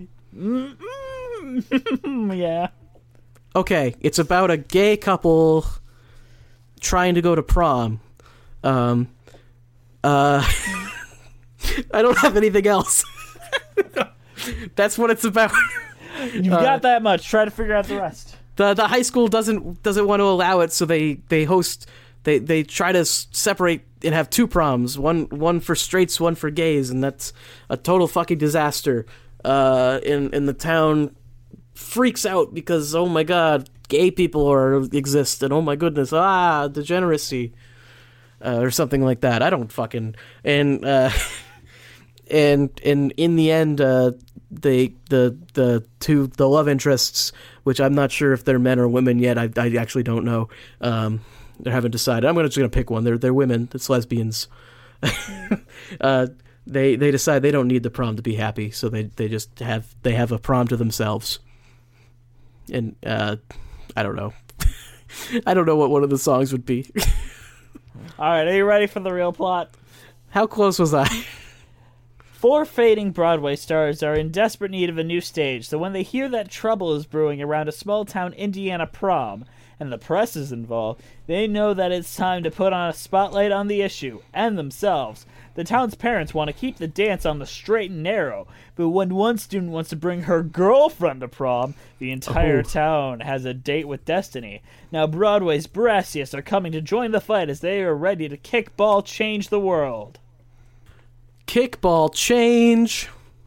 Yeah. Okay, it's about a gay couple trying to go to prom. Um, uh, I don't have anything else. That's what it's about. You've uh, got that much. Try to figure out the rest. The the high school doesn't doesn't want to allow it, so they, they host they they try to s- separate and have two proms, one one for straights, one for gays, and that's a total fucking disaster. Uh, in in the town freaks out because, oh my god, gay people are exist, and oh my goodness, ah, degeneracy, uh, or something like that. I don't fucking and uh, and and in the end, uh, they the the two the love interests, which I'm not sure if they're men or women yet. I I actually don't know. Um, they haven't decided. I'm gonna just gonna pick one. They're they're women. It's lesbians. uh, they they decide they don't need the prom to be happy, so they they just have they have a prom to themselves. And uh, I don't know. I don't know what one of the songs would be. All right, are you ready for the real plot? How close was I? Four fading Broadway stars are in desperate need of a new stage, so when they hear that trouble is brewing around a small-town Indiana prom, and the press is involved, they know that it's time to put on a spotlight on the issue, and themselves. The town's parents want to keep the dance on the straight and narrow, but when one student wants to bring her girlfriend to prom, the entire Oh. town has a date with destiny. Now Broadway's brassiest are coming to join the fight as they are ready to kickball change the world. Kickball change.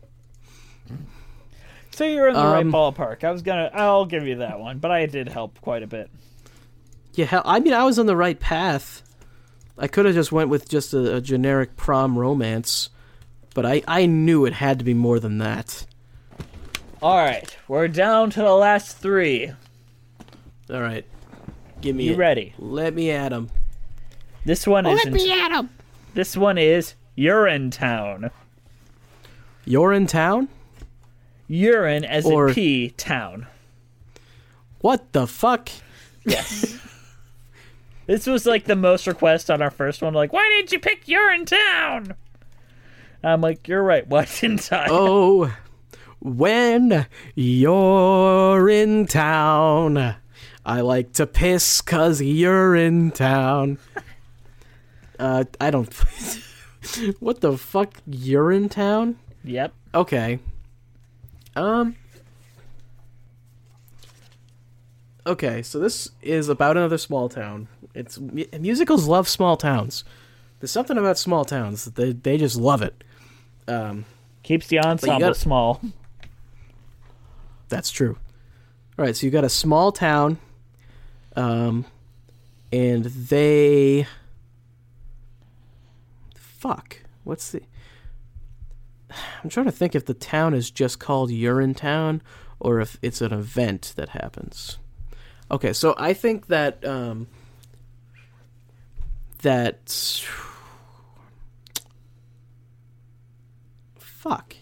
So you're in the Um, right ballpark. I was gonna, I'll give you that one, but I did help quite a bit. Yeah, hell, I mean, I was on the right path. I could have just went with just a, a generic prom romance, but I, I knew it had to be more than that. All right, we're down to the last three. All right, give me You it. ready? Let me at him. This one is Let me at him. This one is Urinetown. You're in town? Urine as Or- in pee town. What the fuck? Yes. This was like the most request on our first one. Like, why didn't you pick Urinetown? I'm like, you're right. Why didn't I? Oh, when you're in town, I like to piss 'cause you're in town. Uh, I don't... What the fuck? You're in town? Yep. Okay. Um... Okay, so this is about another small town. It's mu- musicals love small towns. There's something about small towns that they they just love it. Um, Keeps the ensemble gotta- small. that's true. All right, so you got a small town, um, and they. Fuck. What's the? I'm trying to think if the town is just called Urinetown or if it's an event that happens. Okay, so I think that um, that fuck.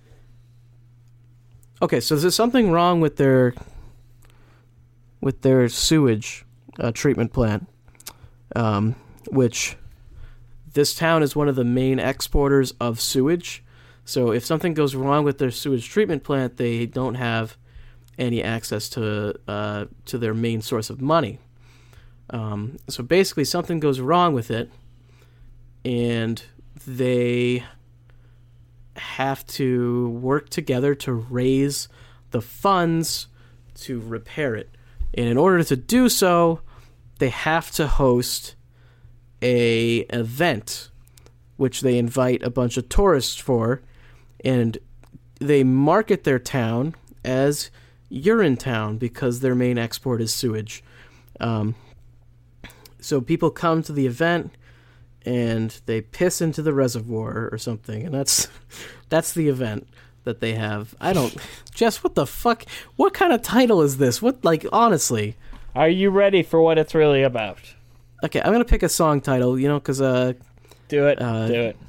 Okay, so there's something wrong with their with their sewage uh, treatment plant. um, which this town is one of the main exporters of sewage. So if something goes wrong with their sewage treatment plant, they don't have any access to uh, to their main source of money. Um, so basically, something goes wrong with it, and they have to work together to raise the funds to repair it. And in order to do so, they have to host a event, which they invite a bunch of tourists for, and they market their town as Urine Town because their main export is sewage. Um, so people come to the event and they piss into the reservoir or something, and that's that's the event that they have. I don't... Jess, what the fuck? What kind of title is this? What, like, honestly? Are you ready for what it's really about? Okay, I'm gonna pick a song title, you know, because, uh... Do it, uh, do it.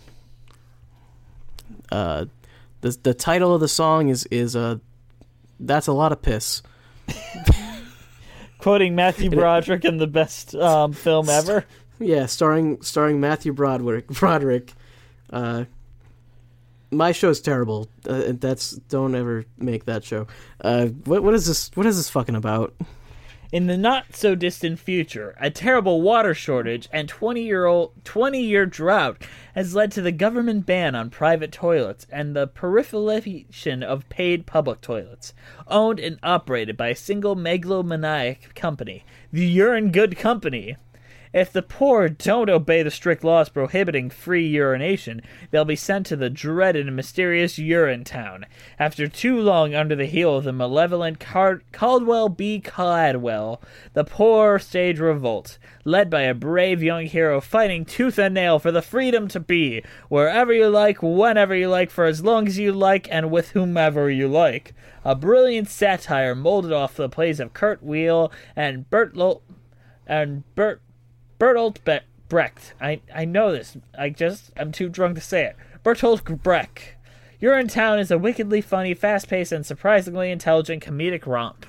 Uh, the, the title of the song is, is, uh... That's a Lot of Piss. Quoting Matthew Broderick in the best um, film ever. Yeah, starring starring Matthew Broderick. Broderick. Uh, my show's terrible. Uh, that's don't ever make that show. Uh, what what is this? What is this fucking about? In the not-so-distant future, a terrible water shortage and twenty-year-old twenty-year drought has led to the government ban on private toilets and the proliferation of paid public toilets, owned and operated by a single megalomaniac company, the Urine Good Company. If the poor don't obey the strict laws prohibiting free urination, they'll be sent to the dreaded and mysterious Urine Town. After too long under the heel of the malevolent Car- Caldwell B. Cladwell, the poor stage revolt, led by a brave young hero fighting tooth and nail for the freedom to be wherever you like, whenever you like, for as long as you like, and with whomever you like. A brilliant satire molded off the plays of Kurt Weill and Bertolt and Bert. Bertolt Be- Brecht. I, I know this. I just, I'm too drunk to say it. Bertolt Brecht. Urine Town is a wickedly funny, fast-paced, and surprisingly intelligent comedic romp.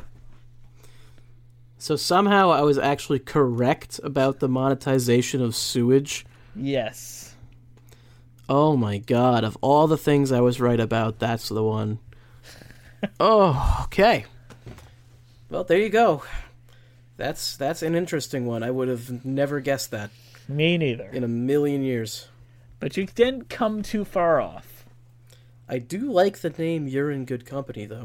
So somehow I was actually correct about the monetization of sewage. Yes. Oh my god, of all the things I was right about, that's the one. Oh, okay. Well, there you go. That's that's an interesting one. I would have never guessed that. Me neither. In a million years. But you didn't come too far off. I do like the name Urine Good Company, though.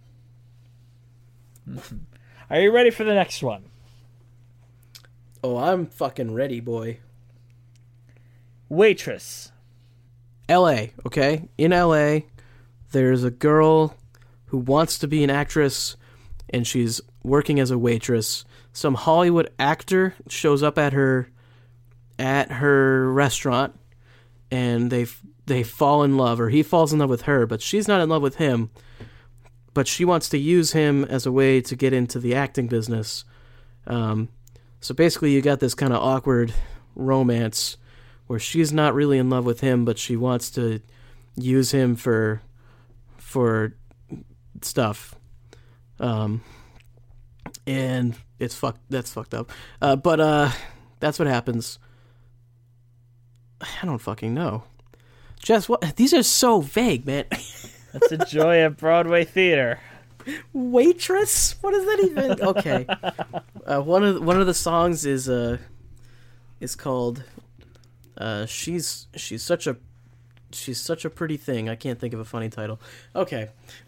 Are you ready for the next one? Oh, I'm fucking ready, boy. Waitress. L A, okay? In L A, there's a girl who wants to be an actress, and she's working as a waitress. Some Hollywood actor shows up at her at her restaurant, and they they fall in love, or he falls in love with her, but she's not in love with him. But she wants to use him as a way to get into the acting business. Um, so basically, you got this kind of awkward romance where she's not really in love with him, but she wants to use him for for stuff. Um, and it's fucked. That's fucked up. Uh, but uh, that's what happens. I don't fucking know. Jess, what? These are so vague, man. That's the joy of Broadway theater. Waitress? What is that even? Okay. Uh, one of the, one of the songs is uh is called uh she's she's such a she's such a pretty thing. I can't think of a funny title. Okay.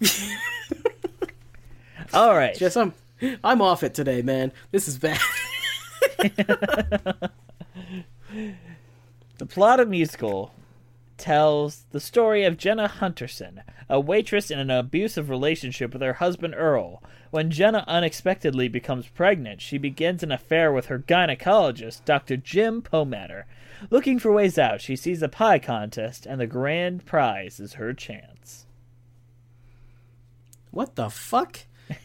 All right. Jess, I'm I'm off it today, man. This is bad. The plot of musical tells the story of Jenna Hunterson, a waitress in an abusive relationship with her husband Earl. When Jenna unexpectedly becomes pregnant, she begins an affair with her gynecologist, Doctor Jim Pomatter. Looking for ways out, she sees a pie contest, and the grand prize is her chance. What the fuck?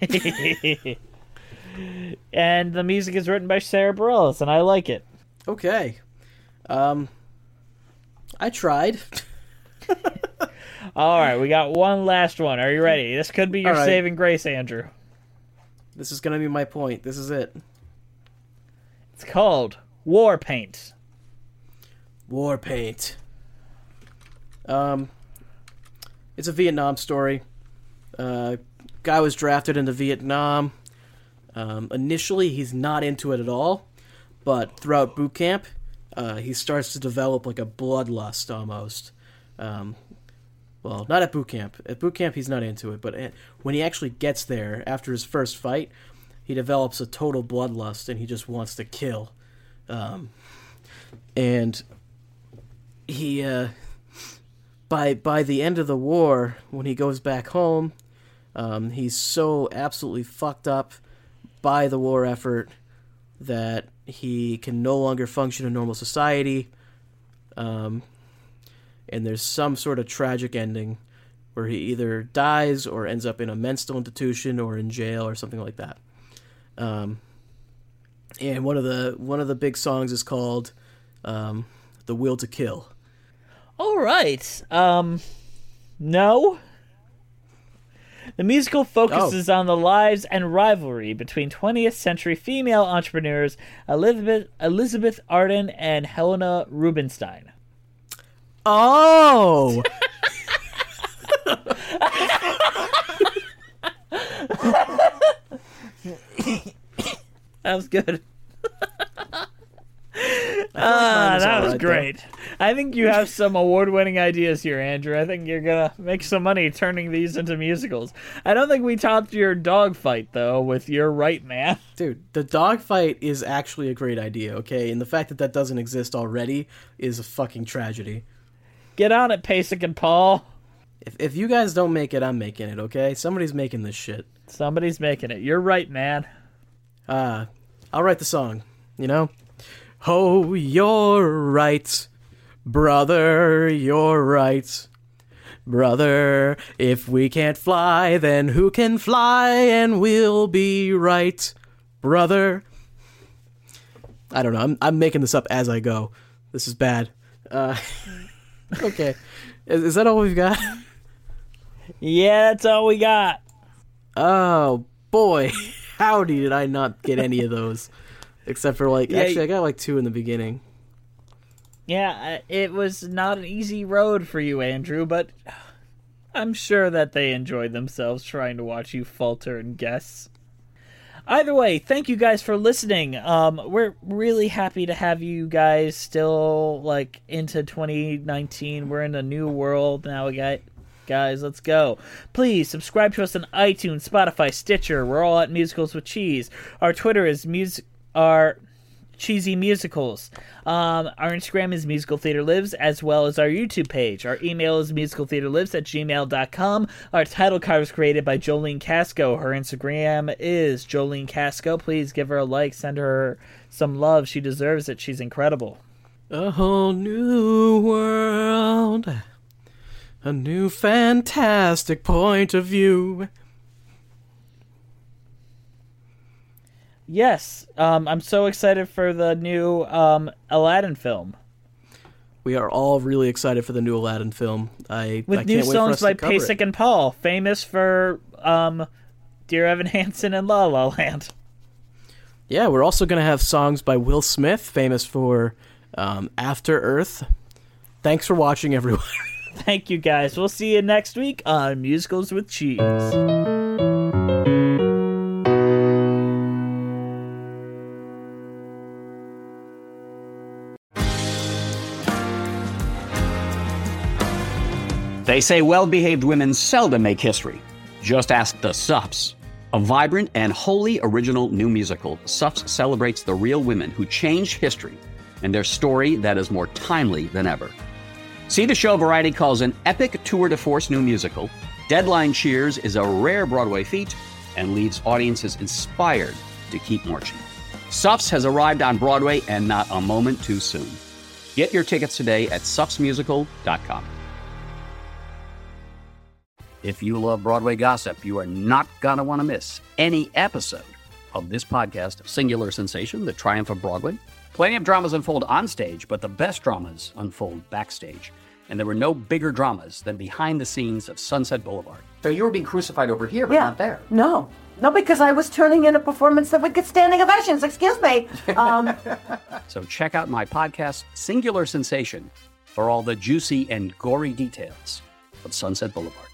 And the music is written by Sarah Bareilles, and I like it. Okay. Um, I tried. All right, we got one last one. Are you ready? This could be your right. saving grace, Andrew. This is going to be my point. This is it. It's called War Paint. War Paint. Um, it's a Vietnam story. Uh, guy was drafted into Vietnam. Um, initially, he's not into it at all, but throughout boot camp, uh, he starts to develop like a bloodlust almost. Um, well, not at boot camp. At boot camp, he's not into it, but at, when he actually gets there after his first fight, he develops a total bloodlust, and he just wants to kill. Um, and he, uh, by by the end of the war, when he goes back home, um, he's so absolutely fucked up by the war effort that he can no longer function in normal society. Um, and there's some sort of tragic ending where he either dies or ends up in a mental institution or in jail or something like that. Um, and one of the one of the big songs is called um, "The Will to Kill." All right. Um, no. The musical focuses oh. on the lives and rivalry between twentieth century female entrepreneurs Elizabeth Elizabeth Arden and Helena Rubinstein. Oh! That was good. Ah, uh, that was right, great. Though. I think you have some award-winning ideas here, Andrew. I think you're gonna make some money turning these into musicals. I don't think we topped your dogfight, though, with You're Right, Man. Dude, the dogfight is actually a great idea, okay? And the fact that that doesn't exist already is a fucking tragedy. Get on it, Pasek and Paul. If if you guys don't make it, I'm making it, okay? Somebody's making this shit. Somebody's making it. You're right, man. Uh, I'll write the song, you know? Oh, you're right, brother, you're right. Brother, if we can't fly, then who can fly and we'll be right, brother. I don't know, I'm I'm making this up as I go. This is bad. Uh, okay, is, is that all we've got? Yeah, that's all we got. Oh, boy, howdy did I not get any of those. Except for, like, yeah, actually, I got, like, two in the beginning. Yeah, it was not an easy road for you, Andrew, but I'm sure that they enjoyed themselves trying to watch you falter and guess. Either way, thank you guys for listening. Um, we're really happy to have you guys still, like, into twenty nineteen. We're in a new world now, we got... Guys, let's go. Please subscribe to us on iTunes, Spotify, Stitcher. We're all at Musicals with Cheese. Our Twitter is music... Our cheesy musicals. Um, our Instagram is Musical Theater Lives, as well as our YouTube page. Our email is musicaltheaterlives at gmail dot com. Our title card was created by Jolene Casco. Her Instagram is Jolene Casco. Please give her a like. Send her some love. She deserves it. She's incredible. A whole new world. A new fantastic point of view. Yes, um, I'm so excited for the new um, Aladdin film. We are all really excited for the new Aladdin film. I With I new can't wait songs for us by to Pasek and Paul, famous for um, Dear Evan Hansen and La La Land. Yeah, we're also going to have songs by Will Smith, famous for um, After Earth. Thanks for watching, everyone. Thank you, guys. We'll see you next week on Musicals with Cheese. They say well-behaved women seldom make history. Just ask the Suffs. A vibrant and wholly original new musical, Suffs celebrates the real women who changed history and their story that is more timely than ever. See the show Variety calls an epic tour de force new musical. Deadline cheers is a rare Broadway feat and leaves audiences inspired to keep marching. Suffs has arrived on Broadway and not a moment too soon. Get your tickets today at suffs musical dot com. If you love Broadway gossip, you are not going to want to miss any episode of this podcast of Singular Sensation, The Triumph of Broadway. Plenty of dramas unfold on stage, but the best dramas unfold backstage. And there were no bigger dramas than behind the scenes of Sunset Boulevard. So you were being crucified over here, but yeah. not there. No, No, because I was turning in a performance that would get standing ovations. Excuse me. Um, So check out my podcast, Singular Sensation, for all the juicy and gory details of Sunset Boulevard.